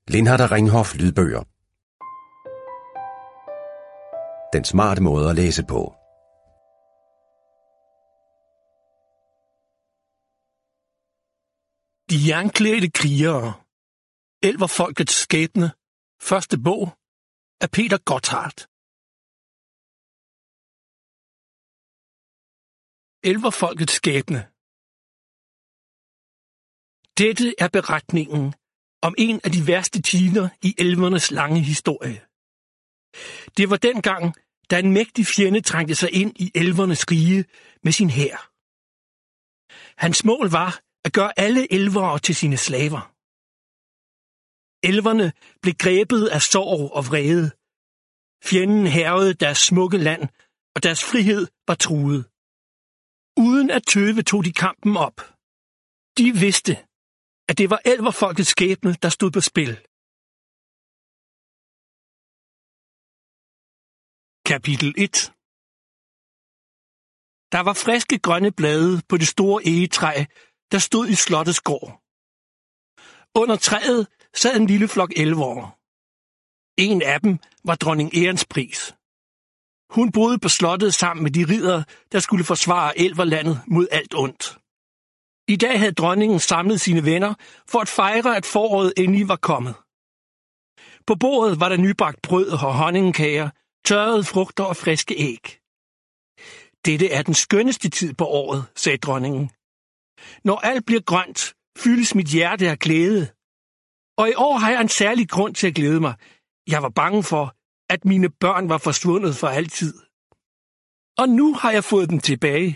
Lindhardt og Ringhof lydbøger. Den smarte måde at læse på. De jernklædte krigere. Elverfolkets skæbne. Første bog af Peter Gotthardt. Elverfolkets skæbne. Dette er beretningen om en af de værste tider i elvernes lange historie. Det var dengang, da en mægtig fjende trængte sig ind i elvernes rige med sin hær. Hans mål var at gøre alle elvere til sine slaver. Elverne blev grebet af sorg og vrede. Fjenden hærgede deres smukke land, og deres frihed var truet. Uden at tøve tog de kampen op. De vidste, at det var elverfolkets skæbne, der stod på spil. Kapitel 1. Der var friske grønne blade på det store egetræ, der stod i slottets gård. Under træet sad en lille flok elvere. En af dem var dronning Ærenspris. Hun boede på slottet sammen med de riddere, der skulle forsvare elverlandet mod alt ondt. I dag havde dronningen samlet sine venner for at fejre, at foråret endelig var kommet. På bordet var der nybagt brød og honningkager, tørrede frugter og friske æg. Dette er den skønneste tid på året, sagde dronningen. Når alt bliver grønt, fyldes mit hjerte af glæde. Og i år har jeg en særlig grund til at glæde mig. Jeg var bange for, at mine børn var forsvundet for altid. Og nu har jeg fået dem tilbage.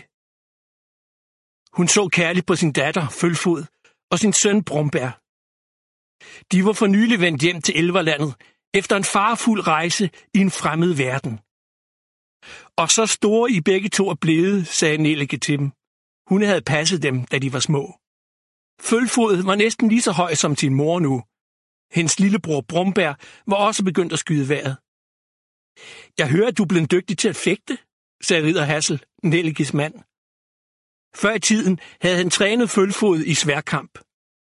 Hun så kærligt på sin datter, Følfod, og sin søn, Brombær. De var for nylig vendt hjem til elverlandet, efter en farefuld rejse i en fremmed verden. Og så store I begge to er blevet, sagde Nellike til dem. Hun havde passet dem, da de var små. Følfod var næsten lige så høj som sin mor nu. Hendes lillebror Brombær var også begyndt at skyde vejret. Jeg hører, at du er blevet dygtig til at fægte, sagde ridder Hassel, Nellikes mand. Før i tiden havde han trænet Følfod i sværkamp.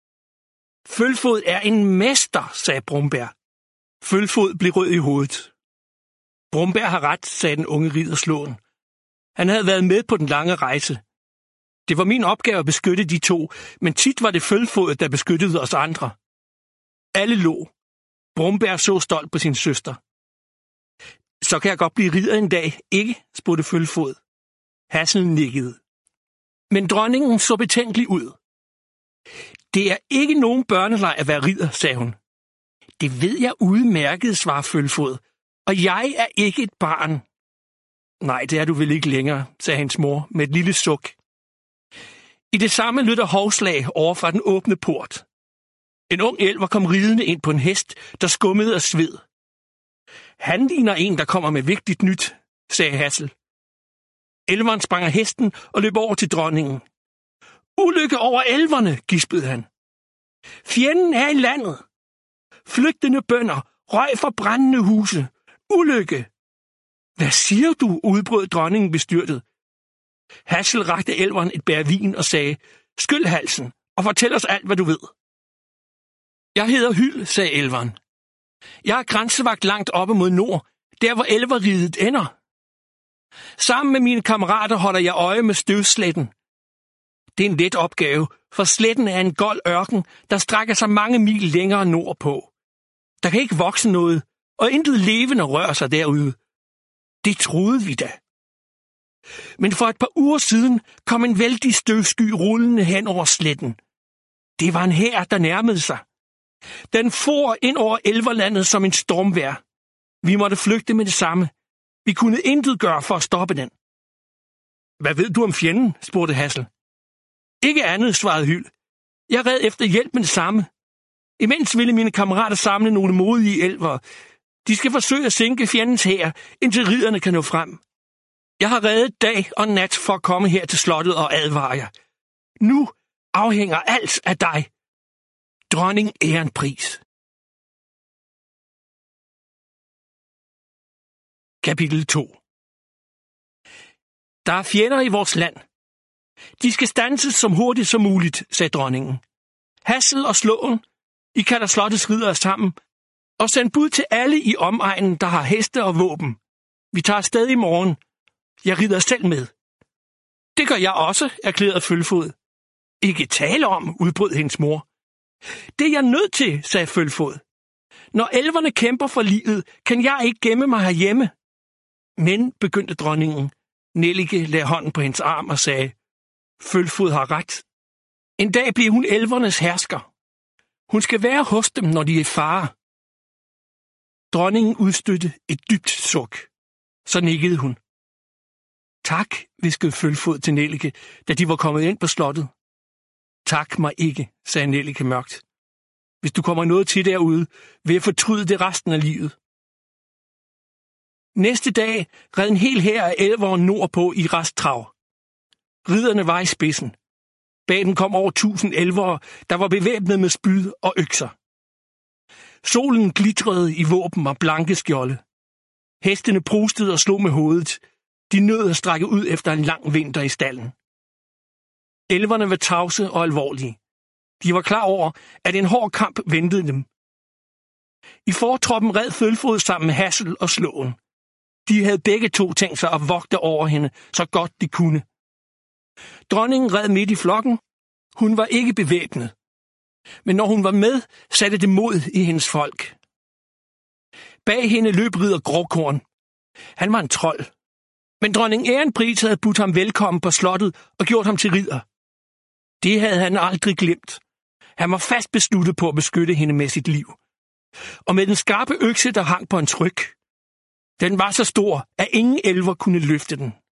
Følfod er en mester, sagde Brombær. Følfod blev rød i hovedet. Brombær har ret, sagde den unge ridder Slåen. Han havde været med på den lange rejse. Det var min opgave at beskytte de to, men tit var det Følfod, der beskyttede os andre. Alle lå. Brombær så stolt på sin søster. Så kan jeg godt blive ridder en dag, ikke? Spurgte Følfod. Hassel nikkede. Men dronningen så betænkelig ud. Det er ikke nogen børneleg at være ridder, sagde hun. Det ved jeg udmærket, svarede Følfod. Og jeg er ikke et barn. Nej, det er du vel ikke længere, sagde hans mor med et lille suk. I det samme lød der hovslag over fra den åbne port. En ung elver kom ridende ind på en hest, der skummede af sved. Han ligner en, der kommer med vigtigt nyt, sagde Hassel. Elveren sprang af hesten og løb over til dronningen. Ulykke over elverne, gispede han. Fjenden er i landet. Flygtende bønder, røg fra brændende huse. Ulykke. Hvad siger du, udbrød dronningen bestyrtet. Hassel rakte elveren et bær vin og sagde, skyld halsen og fortæl os alt, hvad du ved. Jeg hedder Hyld, sagde elveren. Jeg er grænsevagt langt oppe mod nord, der hvor elverriget ender. Sammen med mine kammerater holder jeg øje med støvsletten. Det er en let opgave, for sletten er en gold ørken, der strækker sig mange mil længere nordpå. Der kan ikke vokse noget, og intet levende rører sig derude. Det troede vi da. Men for et par uger siden kom en vældig støvsky rullende hen over sletten. Det var en hær, der nærmede sig. Den for ind over elverlandet som en stormvejr. Vi måtte flygte med det samme. Vi kunne intet gøre for at stoppe den. Hvad ved du om fjenden? Spurgte Hassel. Ikke andet, svarede Hyld. Jeg red efter hjælp med det samme. Imens ville mine kammerater samle nogle modige elvere. De skal forsøge at sænke fjendens hær, indtil ridderne kan nå frem. Jeg har reddet dag og nat for at komme her til slottet og advare jer. Nu afhænger alt af dig. Dronning Ærenspris. Kapitel 2. Der er fjender i vores land. De skal standses som hurtigt som muligt, sagde dronningen. Hassel og Slåen, I kalder slottets riddere sammen, og send bud til alle i omegnen, der har heste og våben. Vi tager afsted i morgen. Jeg rider selv med. Det gør jeg også, erklærede Følfod. Ikke tale om, udbrød hendes mor. Det er jeg nødt til, sagde Følfod. Når elverne kæmper for livet, kan jeg ikke gemme mig herhjemme. Men, begyndte dronningen. Nellike lagde hånden på hendes arm og sagde, Følfod har ret. En dag bliver hun elvernes hersker. Hun skal være hos dem, når de er i fare. Dronningen udstødte et dybt suk. Så nikkede hun. Tak, hviskede Følfod til Nellike, da de var kommet ind på slottet. Tak mig ikke, sagde Nellike mørkt. Hvis du kommer noget til derude, vil jeg fortryde det resten af livet. Næste dag red en hel hær af elvere nordpå i resttrav. Ridderne var i spidsen. Bag dem kom over 1000 elvere, der var bevæbnet med spyd og økser. Solen glitrede i våben og blanke skjolde. Hestene prustede og slog med hovedet. De nød at strække ud efter en lang vinter i stallen. Elverne var tavse og alvorlige. De var klar over, at en hård kamp ventede dem. I fortroppen red Følfod sammen med Hassel og Slåen. De havde begge to tænkt sig at vogte over hende, så godt de kunne. Dronningen red midt i flokken. Hun var ikke bevæbnet. Men når hun var med, satte det mod i hendes folk. Bag hende løb ridder Gråkorn. Han var en trold. Men dronning Ærenpris havde budt ham velkommen på slottet og gjort ham til ridder. Det havde han aldrig glemt. Han var fast besluttet på at beskytte hende med sit liv. Og med den skarpe økse, der hang på en tryk. Den var så stor, at ingen elver kunne løfte den.